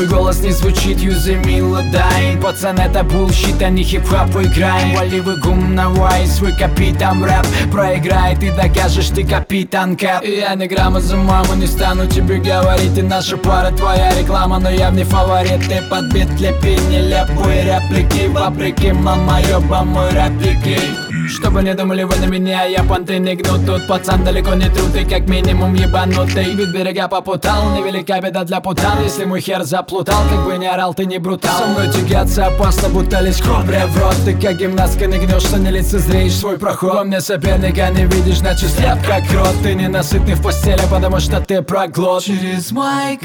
Твой голос не звучит, юзы мелодайн. Пацан, это булщит, а не хип-хоп играем. Валивый гум на вайс, свой капитан рэп. Проиграй, ты докажешь, ты капитан Кэп. И я ни грамма за маму не стану тебе говорить. И наша пара твоя реклама, но я в не фаворит. Ты подбит, лепи нелепые реплики. Вопреки, мама, ёба мой реплики. Чтобы не думали вы на меня, я понты не гну. Тут пацан далеко не тру, ты как минимум ебанутый. Вид берега попутал, невелика беда для путан. Если мой хер заплутал, как бы не орал, ты не брутал. Со мной тягаться опасно, будто лишь кобря в рот. Ты как гимнастка не гнешься, не лицезреешь свой проход. Во мне соперника не видишь, значит сляб как рот. Ты ненасытный в постели, потому что ты проглот. Через майк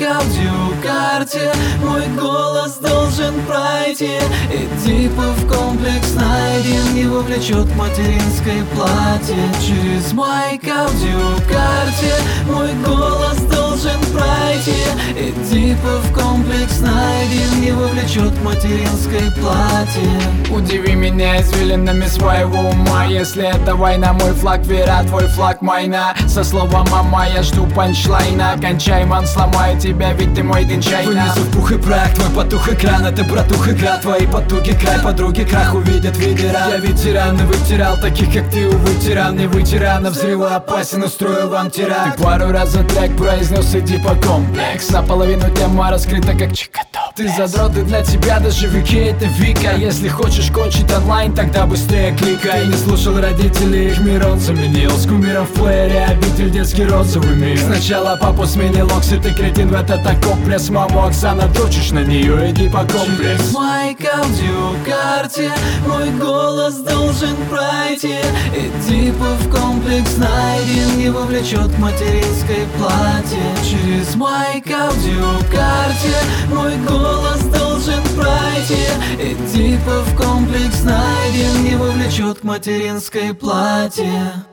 аудиокарте мой голос должен пройти. И типа в комплекс найден, его влечет материнское платье. Через майк аудиокарте мой голос должен пройти. И типа в комплекс найден, его влечет материнское платье. Удиви меня извилинами своего ума. Если это война, мой флаг вера, твой флаг майна. Со слова мама я жду панчлайна. Кончай, ман, сломаю тебя, ведь ты мой динчайна. Вынесу в пух и прах твой потух экран. Это братух игра, твои потуги край. Подруги крах увидят видера. Я ветеран и вытирал таких, как ты, увы, тиран. Не ветерана, взрыву опасен, устрою вам теракт. Ты пару раз за трек произнес, иди по комплекс. Наполовину тема раскрыта, как чикатоп. Ты задрот, и для тебя даже вики это Вика. Если хочешь кончить онлайн, тогда быстрее кликай. Не слушал родителей, их мир он заменил. С кумиром в плеере обитель детский розовый мир. Сначала папу сменил Окси, ты кретин в этот комплекс. Маму Оксана, дрочишь на нее, иди по комплекс. Через майк аудиокарте мой голос должен пройти. И типа в комплекс найден, его влечет материнское платье. Через майк аудиокарте мой голос должен пройти. И типа в комплекс найден, его влечет материнское платье.